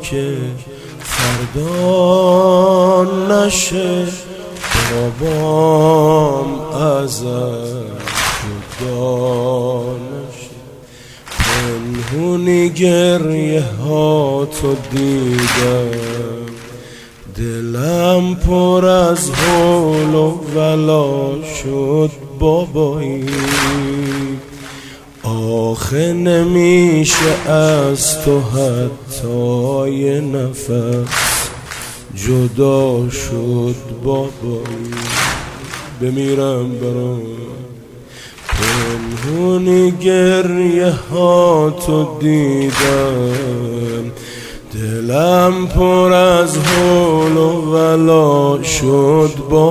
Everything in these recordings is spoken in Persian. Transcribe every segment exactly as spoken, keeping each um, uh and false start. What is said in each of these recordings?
که فردا نشه بابام ازش جدا نشه. پنهونی گریه ها تو دیدم، دلم پر از حول و ولا شد بابایی. آخه نمیشه از تو حتی یه نفس جدا شد بابایی. بمیرم برام پنهونی گریه ها تو دیدم، دلم پر از حول و ولا شد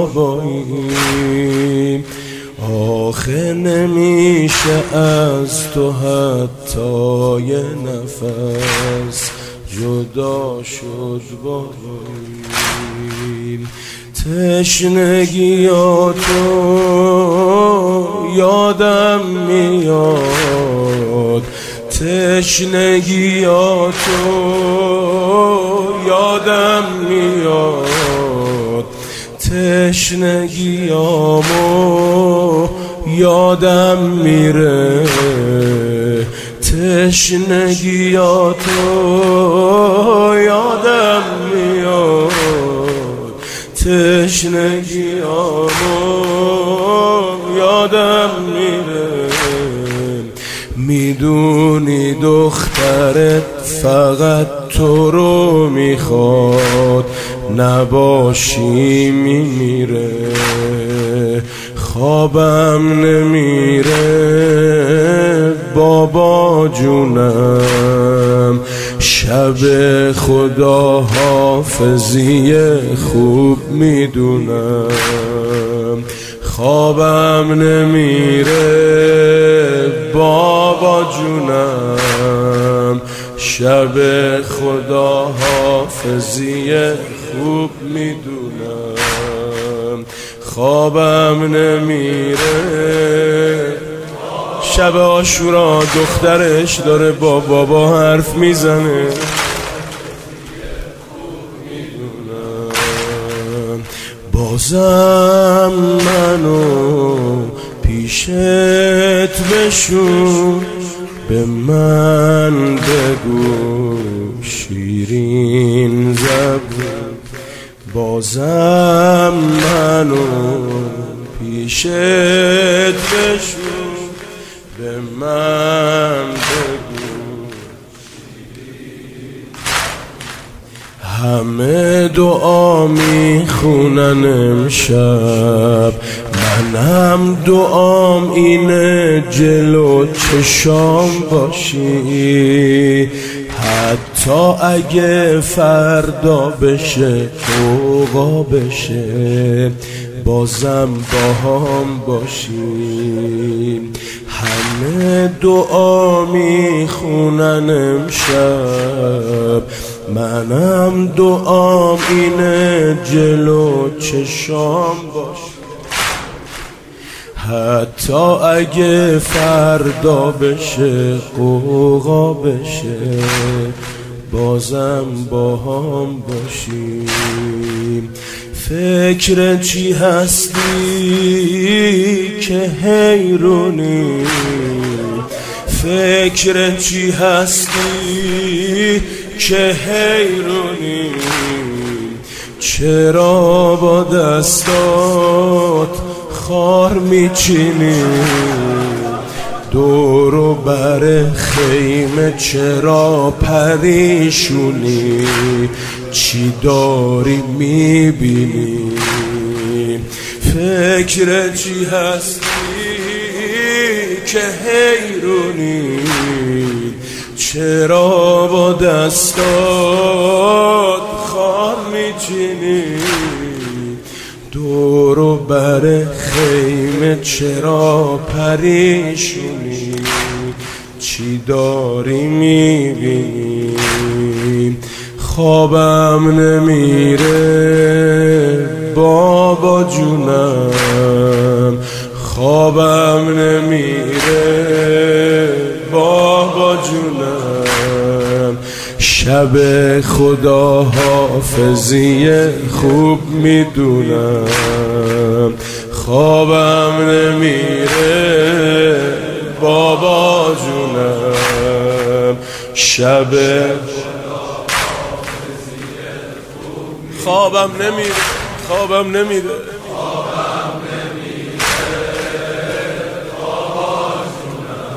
بابایی. آخه نمیشه از تو حتی یه نفس جدا شد بابایی. تشنگیاتو یادم میاد، تشنگیاتو یادم میاد، تشنگیامو یادم میره، تشنگیاتو یادم میاد، تشنگیامو یادم میره. میدونی دخترت فقط تو رو میخواد، نباشی میمیره. خوابم نمیره بابا جونم، شب خدا حافظی خوب میدونم. خوابم نمیره بابا جونم، شب خدا حافظی خوب میدونم. خوابم نمیره. شب عاشورا دخترش داره با بابا حرف میزنه، بازم منو پیشت بشون، به من بگو شیرین زبون. بازم منو پیشت بشون، به من بگو. همه دعا میخونن امشب، منم دعام اینه جلو چشام باشی. حتی اگه فردا بشه اوقا بشه، بازم با هم باشی. همه دعا میخونن امشب، منم دعام اینه جلو چشام باش. حتی اگه فردا بشه قوقا بشه، بازم با هم باشیم. فکر چی هستی که حیرونی، فکر چی هستی که حیرونی. چرا با دستات خار میچینی، دور و بر خیمه چرا پریشونی. چی داری میبینی؟ فکر چی هستی که حیرونی. چرا با دستات خار میچینی، دور و بر خیمه چرا پریشونی. چی داری میبینی؟ خوابم نمیره بابا جونم، خوابم نمیره بابا جونم. شب خدا حافظی خوب میدونم، خوابم نمیره بابا جونم. شب خوابم نمیره، خوابم نمیره، خوابم نمیره بابا جونم.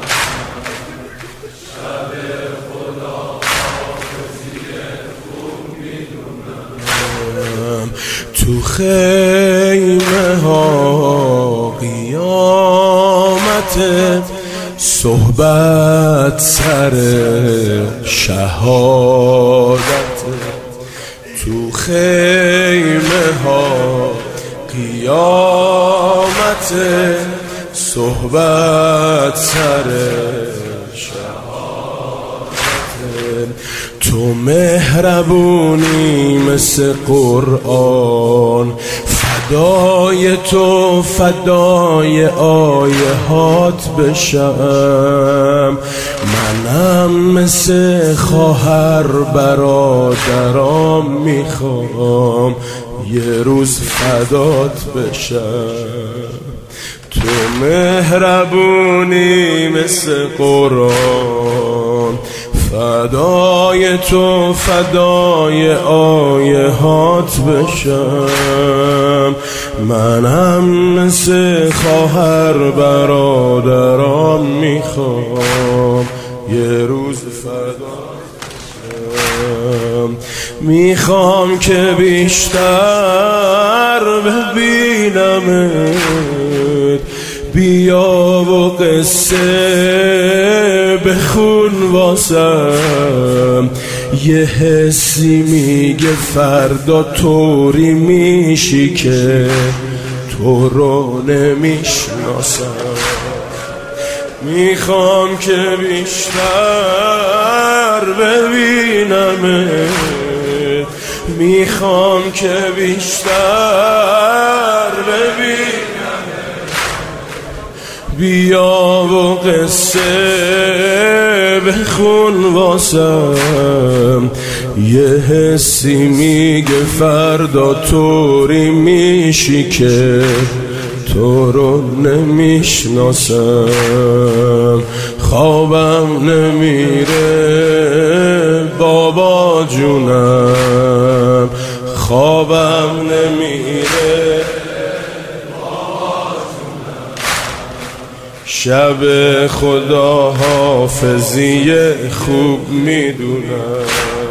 شب خدا حافظی خوب میدونم. تو خیمه ها قیامت صحبت سر شهادت، تو خیمه ها قیامت صحبت سر شهادت. تو مهربونی مثل قرآن، فدای تو فدای آیه هات بشم. منم مثل خواهر برادرام میخوام یه روز فدات بشم. تو مهربونی مثل قرآن، فدای تو فدای آیه هات بشم. منم مثل خواهر برادرام میخوام یه روز فدات بشم. میخوام که بیشتر ببینمت، بیا و قصه بخون واسم. یه حسی میگه فردا طوری میشی که تو رو نمیشناسم. میخوام که بیشتر ببینمت، میخوام که بیشتر ببینمت. بیا و قصه بخون واسم. یه حسی میگه فردا طوری میشی که تو رو نمیشناسم. خوابم نمیره بابا جونم، خوابم نمیره بابا جونم. شب خدا حافظی خوب میدونم.